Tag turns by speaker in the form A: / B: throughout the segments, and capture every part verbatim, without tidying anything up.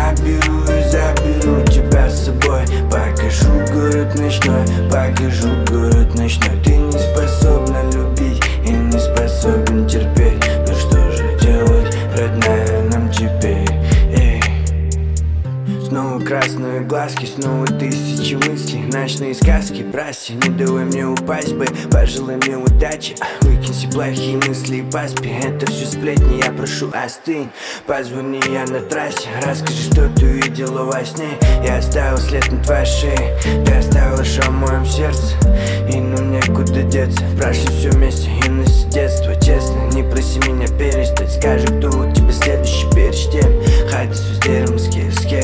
A: наберу и заберу тебя с собой. Покажу город ночной, покажу город ночной. Ты не способна любить и не способен терпеть. Ну что же делать, родная, нам теперь? Эй. Снова красные глазки, снова тысячи мыслей, ночные сказки. Прости, не давай мне упасть бы, пожелай мне удачи. Выкинь все плохие мысли и поспи. Это все сплетни, я прошу, остынь. Позвони, я на трассе, расскажи, что ты видела во сне. Я оставил след на твоей шее, ты оставила шрам в моем сердце. И ну некуда деться, прошли все вместе, юность детства. Честно, не проси меня перестать, скажи, кто у тебя следующий перед тем. Хотя все сдерем с киски.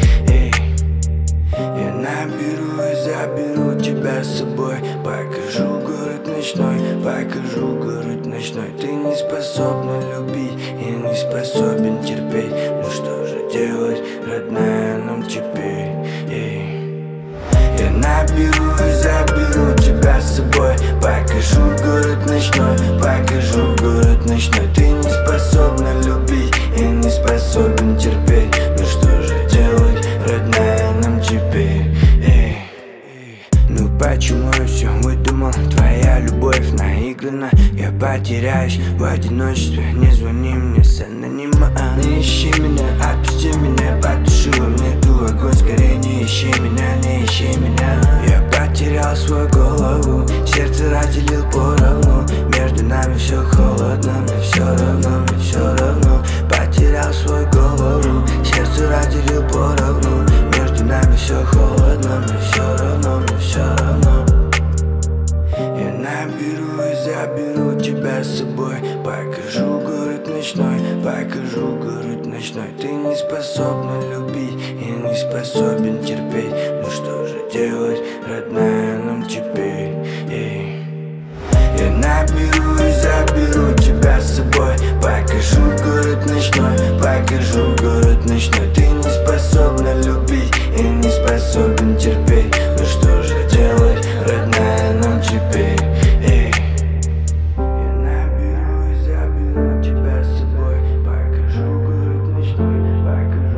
A: Я наберу и заберу тебя с собой. Покажу город ночной, покажу город ночной. Ты не способна любить и не способен терпеть. Ну что же делать, родная, нам теперь? Эй. Я наберу и заберу тебя с собой. Покажу город ночной, покажу город ночной. Ты не способна любить и не способен терпеть. Ну что же делать, родная, нам теперь? Эй. Ну почему я все выдумал? Твоя любовь наиграна. Я потеряюсь в одиночестве. Не звони мне с анонима. Не ищи меня, отпусти меня. Потушила мне ту огонь. Скорее не ищи меня, не ищи меня. Я потерял свою голову, сердце разделил поровну. Между нами все холодно, мне все равно, мне все равно. Потерял свою голову, сердце разделил поровну. Между нами все холодно, мне все равно, мне все равно. Я наберу и заберу тебя с собой. Покажу город ночной, покажу город ночной. Ты не способна любить и не способен терпеть. Ну что же делать, родная, нам теперь? Эй. Я наберу и заберу тебя с собой. Покажу город ночной, покажу город ночной. Ты не способна любить и не способен терпеть. Ну что же делать, родная, нам теперь? Эй. Я наберу и заберу тебя с собой. Покажу город ночной, покажу